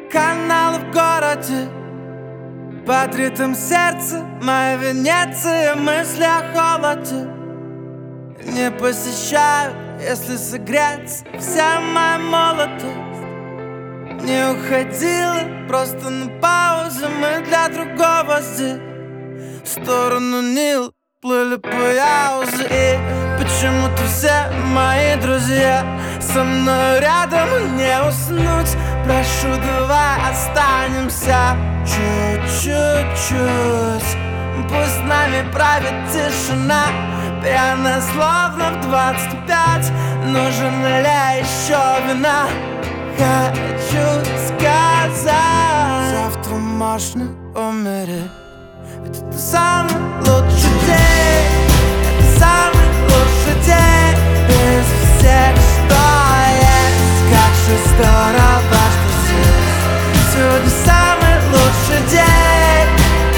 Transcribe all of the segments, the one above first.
каналы в городе, под ритм сердца моя Венеция. Мысли о холоде не посещают, если согреться вся моя молодость. Не уходила, просто на паузе. Мы для другого здесь в сторону Нила плыли по Яузе. И почему-то все мои друзья со мной рядом, не уснуть. Прошу, давай останемся чуть-чуть. Пусть нами правит тишина, пьяная словно в 25. Нужен ли еще вина? Хочу сказать, завтра можно умереть, ведь это самый лучший день. Это самый лучший день из всех, что есть. Как же здорово, что здесь сегодня самый лучший день.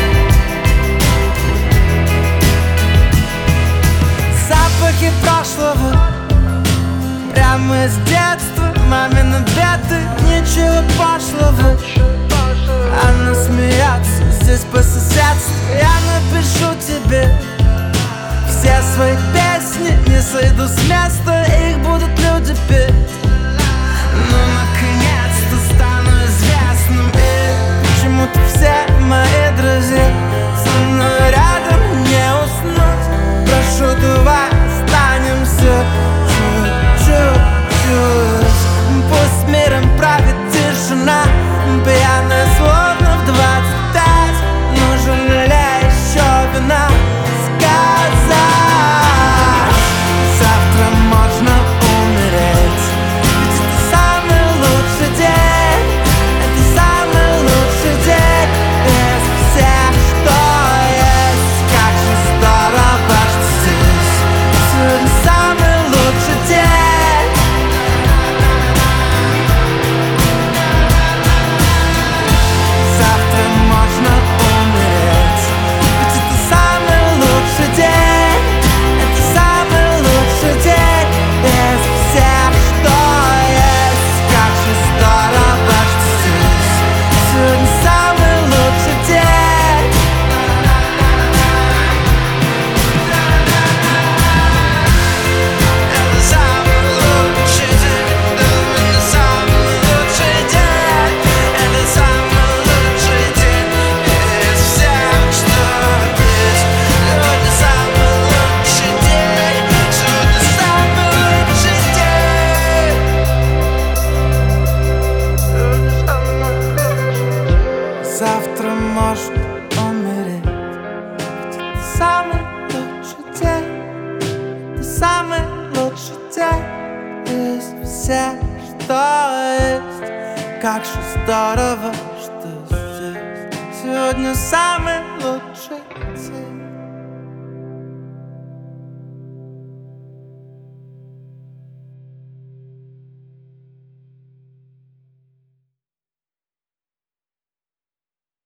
Запахи прошлого прямо из детства, мамины беды, ничего пошлого. Она смеется здесь по соседству. Я напишу тебе все свои песни, не сойду с места, их будут люди петь. Ну, наконец-то стану известным. И почему-то все мои друзья со мной рядом, не уснуть. Прошу, давай останемся чуть-чуть. Пусть миром правит тишина, пьяная словно в 25. Нужен ли еще вина? Сказать, завтра можно умереть, ведь это самый лучший день. Это самый лучший день из всех, что есть. Как же здорово, что здесь сегодня самый лучший день. Завтра можно умереть, ведь это самый лучший день. Это самый лучший день из всех, что есть. Как же здорово, что здесь сегодня самый лучший день.